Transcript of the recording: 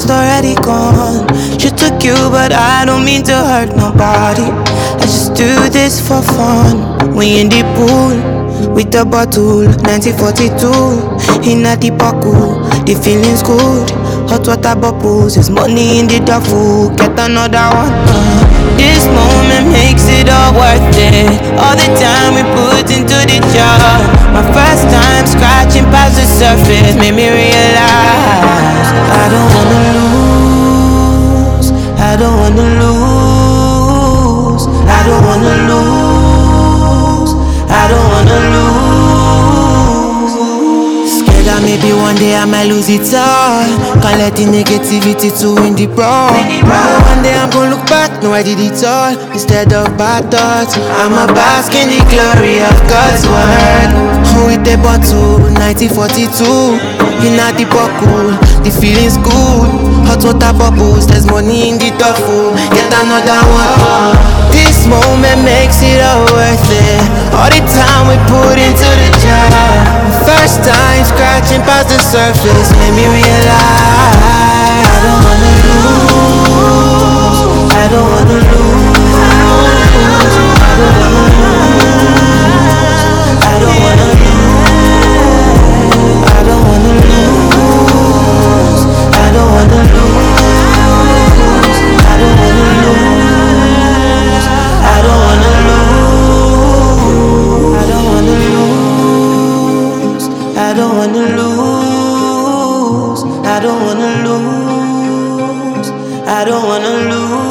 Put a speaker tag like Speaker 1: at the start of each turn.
Speaker 1: almost already gone. She took you, but I don't mean to hurt nobody. I just do this for fun. We in the pool with the bottle, 1942. In a deep pool, the feeling's good. Hot water bubbles, there's money in the duffel. Get another one. This moment makes it all worth it. All the time we put into the job. My first time scratching past the surface made me realize I don't wanna lose. I don't wanna lose. I don't wanna lose. I don't wanna lose. Scared that maybe one day I might lose it all. Can't let the negativity to win the brawl. One day I'm gonna look back, no I did it all. Instead of bad thoughts, I'ma bask in the glory of God's word. With the bottle, 1942. In a deep pool, the feeling's good. Hot water bubbles, there's money in the duffel. Get another one. This moment makes it all worth it. All the time we put into the job. First time scratching past the surface made me realize I don't wanna lose. I don't wanna lose. I don't wanna lose. I don't wanna lose. I don't wanna lose. I don't wanna lose. I don't wanna lose. I don't wanna lose. I don't wanna lose. I don't wanna lose. I don't wanna lose. I don't wanna lose.